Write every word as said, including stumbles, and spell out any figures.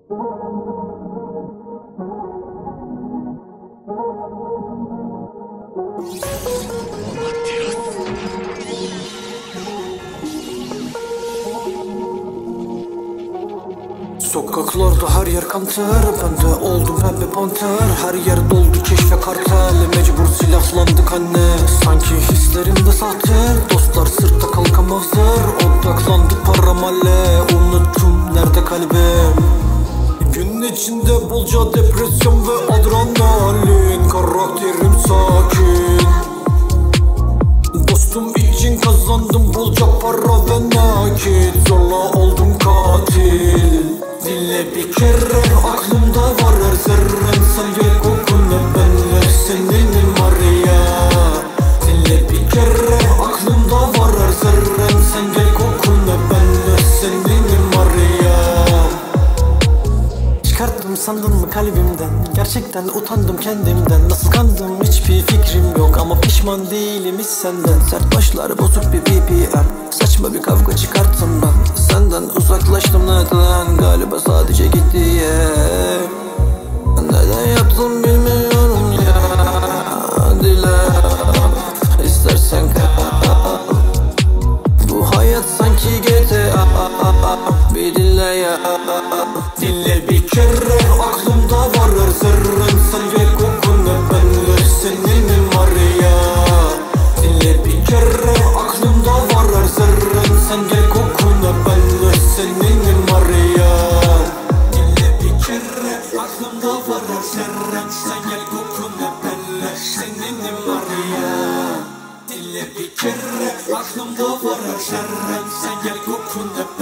Sokaklarda her yer kan ter, ben de oldum pembe panter. Her yer doldu keşfe kartel, mecbur silahlandık anne. Sanki hislerimde sahte, dostlar sırtta kalkamazlar. Odaklandık para malle, unuttum nerede kalbim. Gün içinde bolca depresyon ve adrenalin. Karakterim sakin, dostum için kazandım bolca para ve nakit. Zorla oldum katil. Dinle bir kere, aklımda var her zerren. Sen gel kokuna benle, seninim var ya. Dinle bir kere, aklımda var her zerren. Sen gel kokuna benle, seninim var ya. Çıkarttım sandın mı kalbimden? Gerçekten utandım kendimden. Nasıl kandım hiçbir fikrim yok, ama pişman değilim hiç senden. Sert başlar bozuk bir B P M, saçma bir kavga çıkarttım ben. Senden uzaklaştım neden? Galiba sadece gitti ya. Neden yaptım bilmiyorum ya. Dile istersen kal. Bu hayat sanki G T A, bir dinle ya. Dinle bir kere, aklımda var her zerren. Sen gel kokuna benle, seninim var ya. Dinle bir kere, aklımda var her zerren. Sen gel kokuna benle, seninim var ya. Dinle bir kere, aklımda var her zerren. Sen gel kokuna benle, seninim var ya. Dinle bir kere, aklımda var her zerren. Sen gel kokuna